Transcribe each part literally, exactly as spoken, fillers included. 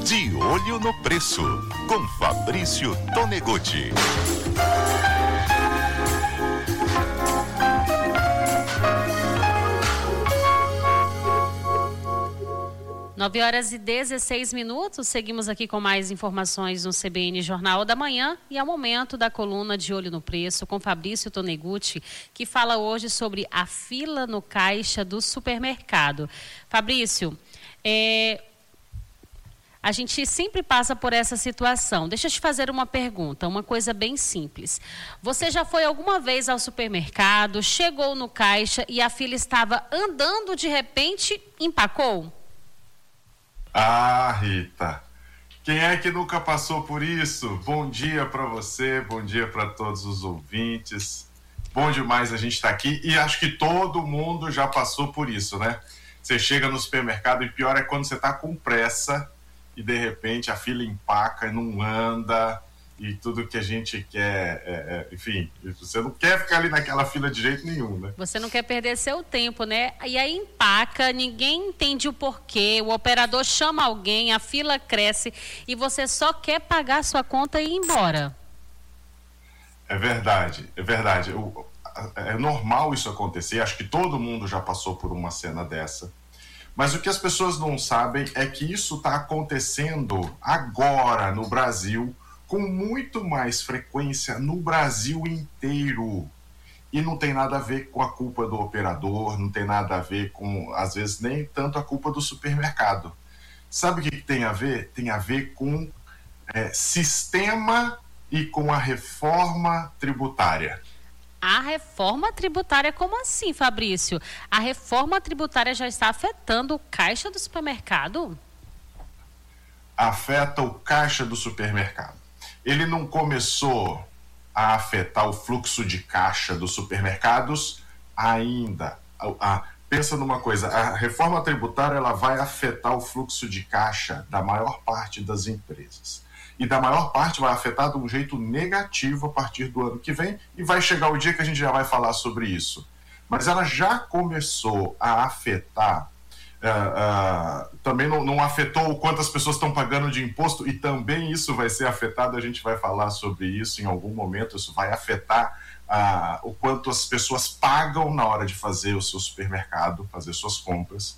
De Olho no Preço, com Fabrício Tonegutti. nove horas e dezesseis minutos, seguimos aqui com mais informações no C B N Jornal da Manhã e é o momento da coluna De Olho no Preço com Fabrício Tonegutti, que fala hoje sobre a fila no caixa do supermercado. Fabrício, é... a gente sempre passa por essa situação. Deixa eu te fazer uma pergunta, uma coisa bem simples. Você já foi alguma vez ao supermercado, chegou no caixa e a fila estava andando, de repente empacou? Ah, Rita, quem é que nunca passou por isso? Bom dia para você, bom dia para todos os ouvintes. Bom demais a gente estar aqui e acho que todo mundo já passou por isso, né? Você chega no supermercado e pior é quando você está com pressa e de repente a fila empaca e não anda e tudo que a gente quer, é, é, enfim, você não quer ficar ali naquela fila de jeito nenhum, né? Você não quer perder seu tempo, né? E aí empaca, ninguém entende o porquê, o operador chama alguém, a fila cresce e você só quer pagar sua conta e ir embora. É verdade, é verdade. Eu, é normal isso acontecer, acho que todo mundo já passou por uma cena dessa. Mas o que as pessoas não sabem é que isso está acontecendo agora no Brasil com muito mais frequência no Brasil inteiro. E não tem nada a ver com a culpa do operador, não tem nada a ver com, às vezes, nem tanto a culpa do supermercado. Sabe o que tem a ver? Tem a ver com é, sistema e com a reforma tributária. A reforma tributária, como assim, Fabrício? A reforma tributária já está afetando o caixa do supermercado? Afeta o caixa do supermercado. Ele não começou a afetar o fluxo de caixa dos supermercados ainda. A, a, pensa numa coisa, a reforma tributária ela vai afetar o fluxo de caixa da maior parte das empresas. E da maior parte vai afetar de um jeito negativo a partir do ano que vem e vai chegar o dia que a gente já vai falar sobre isso. Mas ela já começou a afetar, uh, uh, também não, não afetou o quanto as pessoas estão pagando de imposto e também isso vai ser afetado, a gente vai falar sobre isso em algum momento, isso vai afetar uh, o quanto as pessoas pagam na hora de fazer o seu supermercado, fazer suas compras.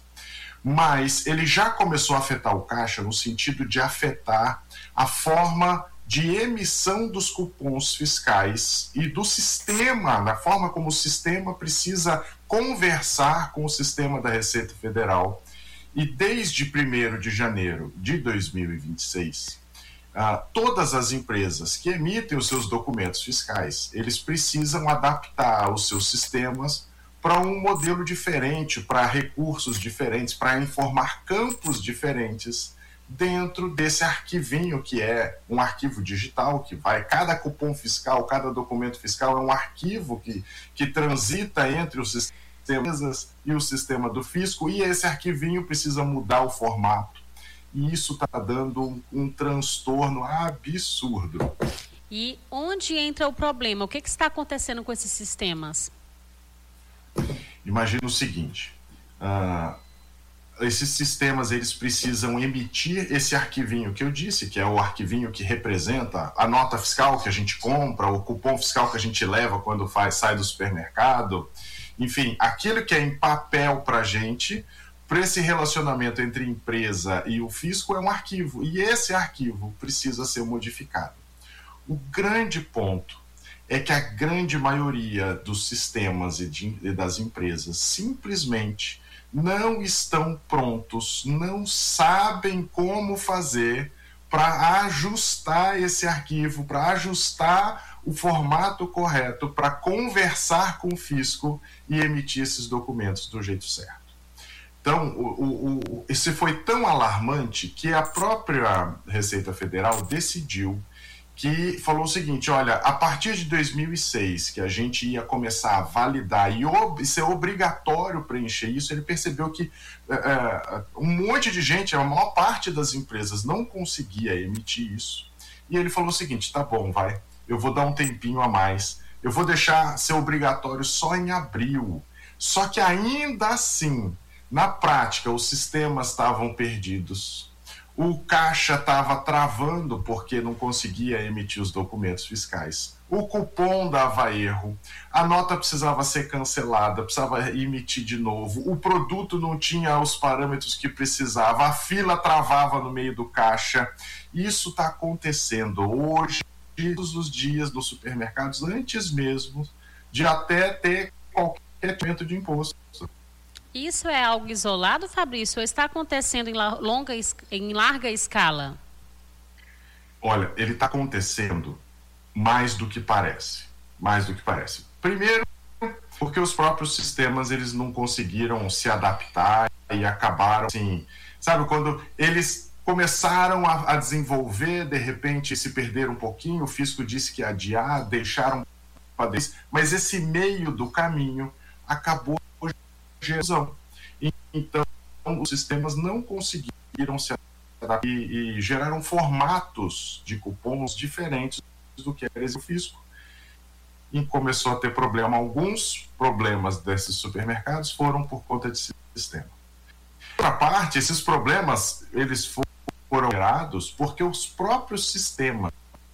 Mas ele já começou a afetar o caixa no sentido de afetar a forma de emissão dos cupons fiscais e do sistema, na forma como o sistema precisa conversar com o sistema da Receita Federal. E desde primeiro de janeiro de dois mil e vinte e seis, uh, todas as empresas que emitem os seus documentos fiscais, eles precisam adaptar os seus sistemas para um modelo diferente, para recursos diferentes, para informar campos diferentes dentro desse arquivinho que é um arquivo digital, que vai, cada cupom fiscal, cada documento fiscal é um arquivo que, que transita entre os sistemas e o sistema do fisco, e esse arquivinho precisa mudar o formato. E isso está dando um, um transtorno absurdo. E onde entra o problema? O que, que está acontecendo com esses sistemas? Imagina o seguinte, uh, esses sistemas eles precisam emitir esse arquivinho que eu disse, que é o arquivinho que representa a nota fiscal que a gente compra, o cupom fiscal que a gente leva quando faz, sai do supermercado, enfim, aquilo que é em papel para a gente, para esse relacionamento entre empresa e o fisco é um arquivo, e esse arquivo precisa ser modificado. O grande ponto é que a grande maioria dos sistemas e, de, e das empresas simplesmente não estão prontos, não sabem como fazer para ajustar esse arquivo, para ajustar o formato correto, para conversar com o fisco e emitir esses documentos do jeito certo. Então, o, o, o, esse foi tão alarmante que a própria Receita Federal decidiu que falou o seguinte, olha, a partir de dois mil e seis, que a gente ia começar a validar e ob- ser obrigatório preencher isso, ele percebeu que é, um monte de gente, a maior parte das empresas não conseguia emitir isso. E ele falou o seguinte, tá bom, vai, eu vou dar um tempinho a mais, eu vou deixar ser obrigatório só em abril. Só que ainda assim, na prática, os sistemas estavam perdidos. o caixa estava travando porque não conseguia emitir os documentos fiscais, o cupom dava erro, a nota precisava ser cancelada, precisava emitir de novo, o produto não tinha os parâmetros que precisava, a fila travava no meio do caixa. Isso está acontecendo hoje, todos os dias nos supermercados, antes mesmo de até ter qualquer tipo de imposto. Isso é algo isolado, Fabrício, ou está acontecendo em, longa, em larga escala? Olha, ele está acontecendo mais do que parece. Mais do que parece. Primeiro, porque os próprios sistemas eles não conseguiram se adaptar e acabaram assim. Sabe, quando eles começaram a, a desenvolver, de repente se perderam um pouquinho, o fisco disse que ia adiar, deixaram para desse, mas esse meio do caminho acabou geração. Então, os sistemas não conseguiram se adaptar e, e geraram formatos de cupons diferentes do que era o fisco. E começou a ter problema. Alguns problemas desses supermercados foram por conta desse sistema. Por outra parte, esses problemas eles foram gerados porque os próprios sistemas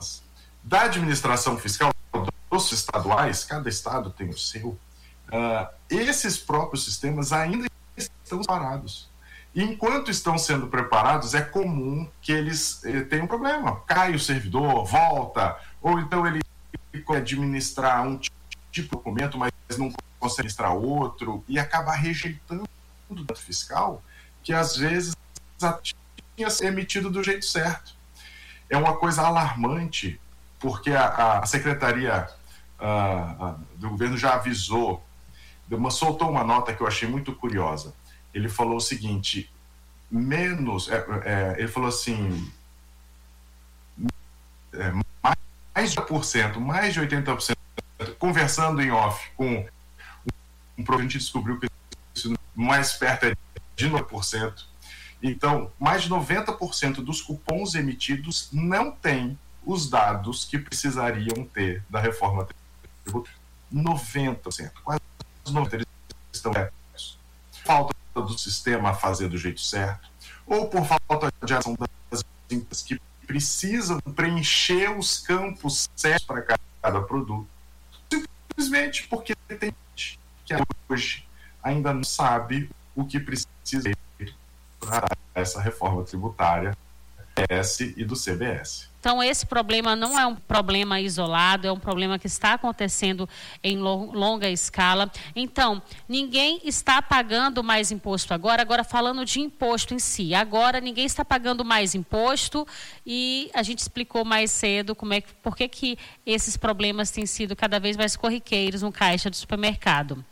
da administração fiscal dos estaduais, cada estado tem o seu, Uh, esses próprios sistemas ainda estão parados. E enquanto estão sendo preparados, é comum que eles eh, tenham um problema. Cai o servidor, volta, ou então ele quer administrar um tipo de documento, mas não consegue administrar outro, e acaba rejeitando o dado fiscal, que às vezes tinha sido emitido do jeito certo. É uma coisa alarmante, porque a, a Secretaria uh, uh, do Governo já avisou, soltou uma nota que eu achei muito curiosa. Ele falou o seguinte, menos, é, é, ele falou assim, é, mais de oitenta por cento, mais de oitenta por cento, conversando em off com um programa, a gente descobriu que isso mais perto é de noventa por cento. Então, mais de noventa por cento dos cupons emitidos não têm os dados que precisariam ter da reforma tributária. noventa por cento, quase eles estão certos. Falta do sistema fazer do jeito certo, ou por falta de ação das empresas que precisam preencher os campos certos para cada produto, simplesmente porque tem gente que hoje ainda não sabe o que precisa para essa reforma tributária do C S e do C B S. Então, esse problema não é um problema isolado, é um problema que está acontecendo em longa escala. Então, ninguém está pagando mais imposto agora. Agora, falando de imposto em si, agora ninguém está pagando mais imposto e a gente explicou mais cedo como é que, por que que esses problemas têm sido cada vez mais corriqueiros no caixa do supermercado.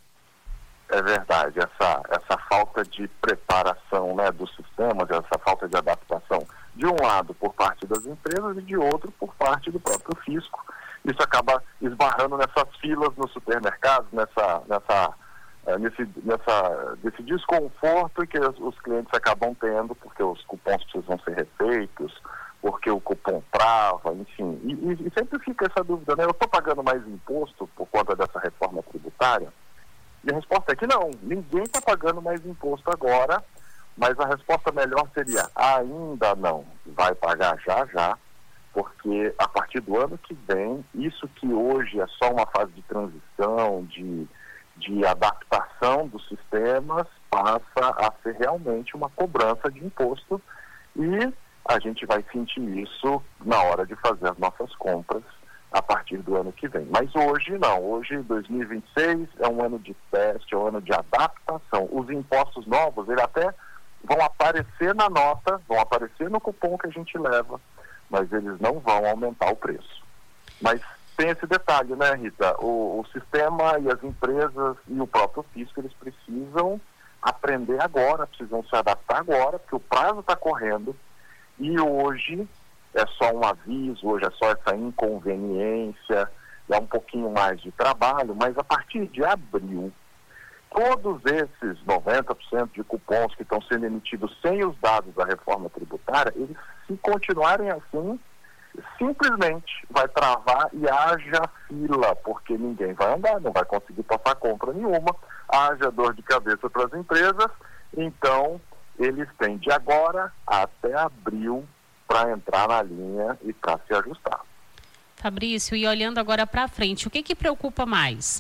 É verdade, essa, essa falta de preparação, né, dos sistemas, essa falta de adaptação, de um lado por parte das empresas e de outro por parte do próprio fisco. Isso acaba esbarrando nessas filas nos supermercados, nessa, nessa, nesse, nessa, nesse desconforto que os, os clientes acabam tendo, porque os cupons precisam ser refeitos, porque o cupom trava, enfim. E, e, e sempre fica essa dúvida, né? Eu estou pagando mais imposto por conta dessa reforma tributária? E a resposta é que não, ninguém está pagando mais imposto agora, mas a resposta melhor seria, ainda não, vai pagar já já, porque a partir do ano que vem, isso que hoje é só uma fase de transição, de, de adaptação dos sistemas, passa a ser realmente uma cobrança de imposto e a gente vai sentir isso na hora de fazer as nossas compras a partir do ano que vem. Mas hoje não, hoje dois mil e vinte e seis é um ano de teste, é um ano de adaptação. Os impostos novos, eles até vão aparecer na nota, vão aparecer no cupom que a gente leva, mas eles não vão aumentar o preço. Mas tem esse detalhe, né, Rita? O, o sistema e as empresas e o próprio fisco, eles precisam aprender agora, precisam se adaptar agora, porque o prazo está correndo e hoje é só um aviso, hoje é só essa inconveniência, é um pouquinho mais de trabalho, mas a partir de abril, todos esses noventa por cento de cupons que estão sendo emitidos sem os dados da reforma tributária, eles, se continuarem assim, simplesmente vai travar e haja fila, porque ninguém vai andar, não vai conseguir passar compra nenhuma, haja dor de cabeça para as empresas, então eles têm de agora até abril para entrar na linha e para se ajustar. Fabrício, e olhando agora para frente, o que que preocupa mais?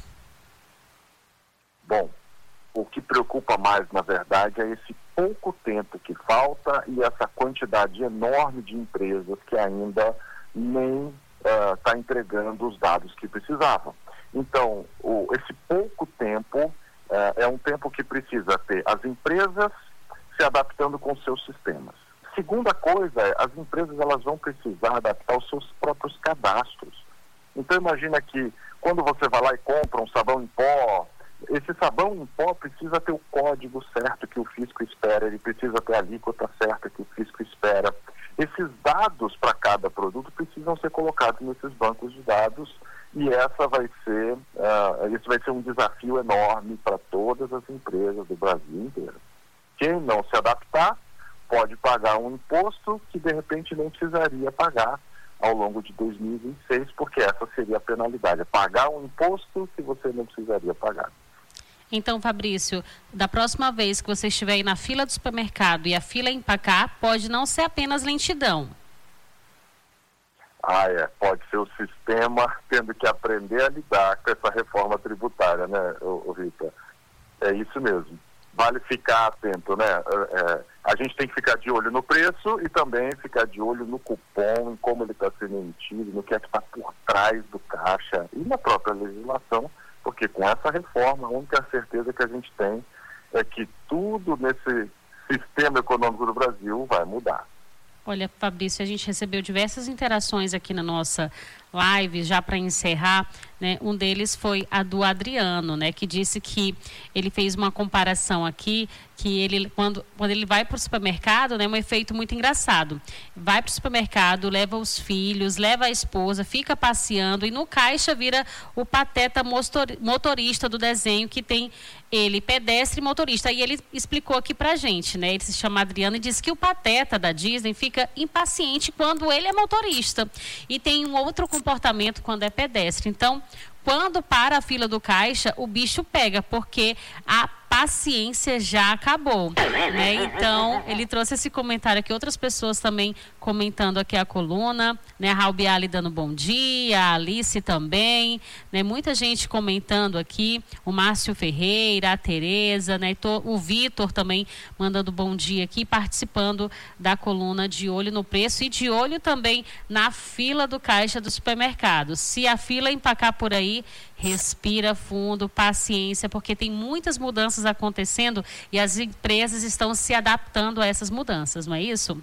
Bom, o que preocupa mais, na verdade, é esse pouco tempo que falta e essa quantidade enorme de empresas que ainda nem está uh, entregando os dados que precisavam. Então, o, esse pouco tempo uh, é um tempo que precisa ter as empresas se adaptando com seus sistemas. Segunda coisa é, as empresas elas vão precisar adaptar os seus próprios cadastros. Então, imagina que quando você vai lá e compra um sabão em pó, esse sabão em pó precisa ter o código certo que o fisco espera, ele precisa ter a alíquota certa que o fisco espera. Esses dados para cada produto precisam ser colocados nesses bancos de dados e essa vai ser, uh, esse vai ser um desafio enorme para todas as empresas do Brasil inteiro. Quem não se adaptar pode pagar um imposto que de repente nem precisaria pagar ao longo de dois mil e vinte e seis, porque essa seria a penalidade, é pagar um imposto que você não precisaria pagar. Então, Fabrício, da próxima vez que você estiver aí na fila do supermercado e a fila empacar, pode não ser apenas lentidão. Ah, é. Pode ser o sistema tendo que aprender a lidar com essa reforma tributária, né, ô, ô Rita? É isso mesmo. Vale ficar atento, né? É, a gente tem que ficar de olho no preço e também ficar de olho no cupom, em como ele está sendo emitido, no que é que está por trás do caixa e na própria legislação, porque com essa reforma, a única certeza que a gente tem é que tudo nesse sistema econômico do Brasil vai mudar. Olha, Fabrício, a gente recebeu diversas interações aqui na nossa live, já para encerrar, né? Um deles foi a do Adriano, né? Que disse que ele fez uma comparação aqui, que ele, quando, quando ele vai para o supermercado, né? Um efeito muito engraçado. Vai para o supermercado, leva os filhos, leva a esposa, fica passeando e no caixa vira o pateta motorista do desenho que tem ele, pedestre e motorista. E ele explicou aqui pra gente, né? Ele se chama Adriano e disse que o pateta da Disney fica impaciente quando ele é motorista. E tem um outro comportamento quando é pedestre. Então, quando para a fila do caixa, o bicho pega, porque a paciência já acabou, né? Então, ele trouxe esse comentário aqui, outras pessoas também comentando aqui a coluna, né? A Raul Bialy dando bom dia, a Alice também, né? Muita gente comentando aqui, o Márcio Ferreira, a Tereza, né? O Vitor também mandando bom dia aqui, participando da coluna De Olho no Preço e de olho também na fila do caixa do supermercado. Se a fila empacar por aí, respira fundo, paciência, porque tem muitas mudanças acontecendo e as empresas estão se adaptando a essas mudanças, não é isso?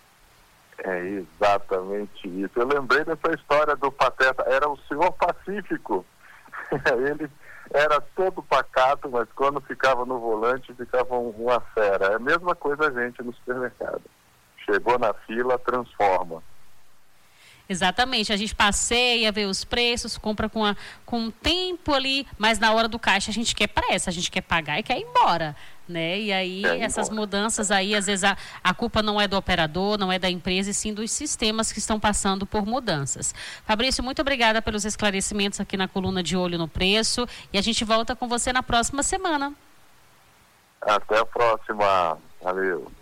É exatamente isso. Eu lembrei dessa história do pateta, era o senhor Pacífico. Ele era todo pacato, mas quando ficava no volante ficava uma fera. É a mesma coisa a gente no supermercado. Chegou na fila, transforma. Exatamente, a gente passeia, vê os preços, compra com, a, com um tempo ali, mas na hora do caixa a gente quer pressa, a gente quer pagar e quer ir embora, né? E aí é essas embora. mudanças aí, às vezes a, a culpa não é do operador, não é da empresa, e sim dos sistemas que estão passando por mudanças. Fabrício, muito obrigada pelos esclarecimentos aqui na coluna De Olho no Preço e a gente volta com você na próxima semana. Até a próxima, valeu.